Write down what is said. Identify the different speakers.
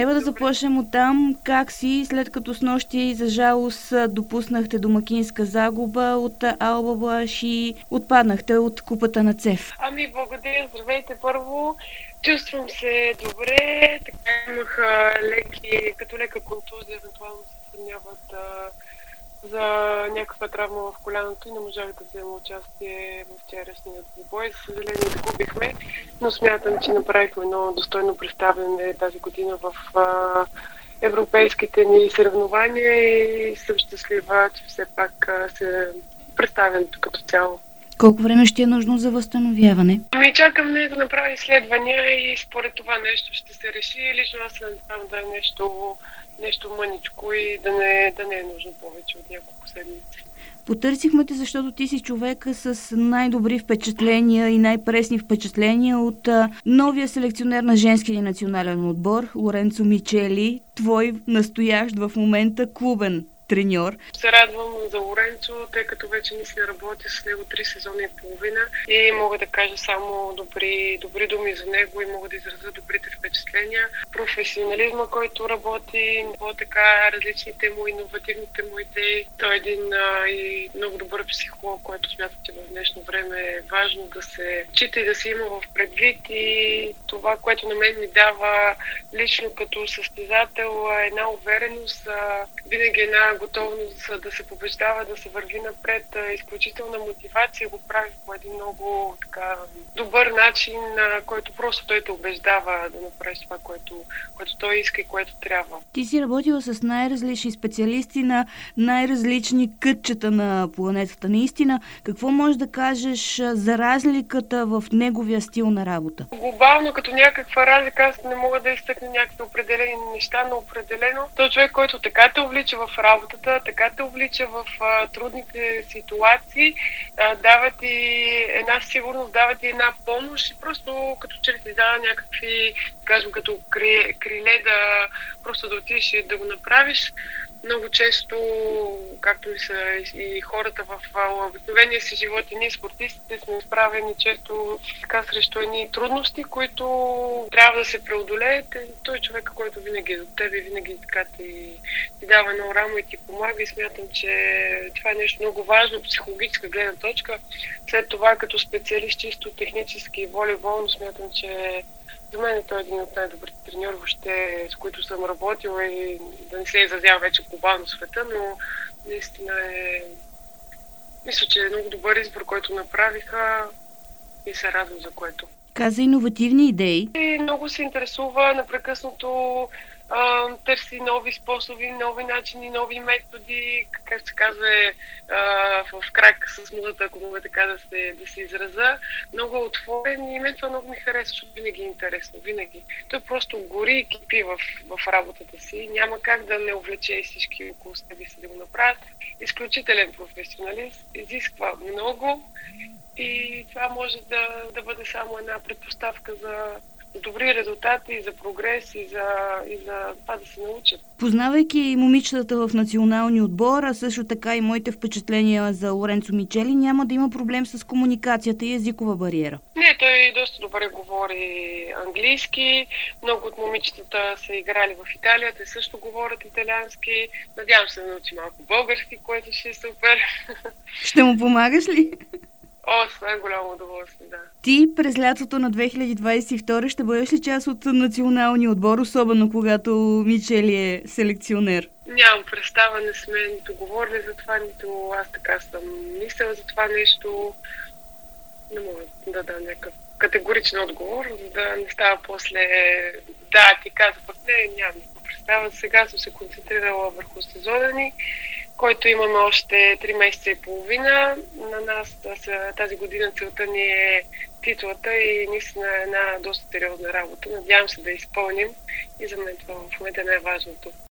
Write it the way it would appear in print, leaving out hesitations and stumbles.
Speaker 1: Ева да започнем оттам. Как си, след като снощи за жалост допуснахте домакинска загуба от Алба Влаш и отпаднахте от купата на ЦЕФ?
Speaker 2: Благодаря, здравейте първо. Чувствам се добре, така имах като лека контузия, евентуално се съмняват за някаква травма в коляното и не можах да взема участие в вчерашния двубой. За съжаление загубихме, но смятам, че направихме едно достойно представяне тази година в европейските ни съревнования и съм щастлива, че все пак се представям като цяло.
Speaker 1: Колко време ще е нужно за възстановяване?
Speaker 2: Чакам да направя изследвания и според това нещо ще се реши. Лично аз се надявам да е нещо мъничко и да не е нужно повече от няколко седмици.
Speaker 1: Потърсихме те, защото ти си човека с най-добри впечатления и най-пресни впечатления от новия селекционер на женския национален отбор Лоренцо Мичели, твой настоящ в момента клубен треньор.
Speaker 2: Се радвам за Лоренцо, тъй като вече наистина работя с него 3 сезона и половина и мога да кажа само добри думи за него и мога да изразя добрите впечатления. Професионализма, който работи, така различните му, иновативните му идеи. Той е един и много добър психолог, който смятам, че в днешно време е важно да се чита и да се има в предвид, и това, което на мен ми дава лично като състезател, една увереност, винаги една готовност да се побеждава, да се върви напред, изключителна мотивация, го прави по един много така добър начин, който просто той те убеждава да направиш това, което той иска и което трябва.
Speaker 1: Ти си работила с най-различни специалисти на най-различни кътчета на планетата. Наистина, какво можеш да кажеш за разликата в неговия стил на работа?
Speaker 2: Глобално, като някаква разлика, аз не мога да изтъкна някакви определени неща, но определено той е човек, който така те увлича в работата, така те увлича в трудните ситуации, дава ти една сигурност, дава ти една помощ и просто като че ли ти дава някакви, кажем, като криле да просто да отидеш и да го направиш. Много често, както и са и хората в обикновения си живот, и ние спортистите сме изправени често така срещу едни трудности, които трябва да се преодолеят. Той е човек, който винаги е до тебе, винаги така ти дава едно рамо и ти помага, и смятам, че това е нещо много важно, психологическа гледна точка. След това, като специалист чисто технически и волейболно, смятам, че за мен той е един от най-добрите треньори въобще, с които съм работила, и да не се изразява вече глобално в света, но наистина мисля, че е много добър избор, който направиха, и се радвам за което.
Speaker 1: Каза иновативни идеи.
Speaker 2: И много се интересува, непрекъснато търси нови способи, нови начини, нови методи, как се казва, в крак с модата, ако мога така да се израза. Много отворен и мен това много ми харесва, защото винаги е интересно, винаги. Той просто гори и кипи в работата си. Няма как да не увлече и всички около себе си да го направят. Изключителен професионалист, изисква много и това може да бъде само една предпоставка за добри резултати, за прогрес и за това да се научат.
Speaker 1: Познавайки момичетата в националния отбор, а също така и моите впечатления за Лоренцо Мичели, няма да има проблем с комуникацията и езикова бариера.
Speaker 2: Не, той доста добре говори английски. Много от момичетата са играли в Италия, те също говорят италиански. Надявам се да научи малко български, което ще е супер.
Speaker 1: Ще му помагаш ли?
Speaker 2: С най-голямо удоволствие, да.
Speaker 1: Ти през лятото на 2022 ще бъдеш ли част от националния отбор, особено когато Мичели е селекционер?
Speaker 2: Нямам представа, не сме нито говорили за това, нито аз така съм мислила за това нещо. Не мога да дам някакъв категоричен отговор, за да не става после ти каза пък нямам никаква представа. Сега съм се концентрирала върху сезона ни, който имаме още 3 месеца и половина. На нас тази година целта ни е титлата и наистина една доста сериозна работа. Надявам се да изпълним и за мен това в момента е най-важното.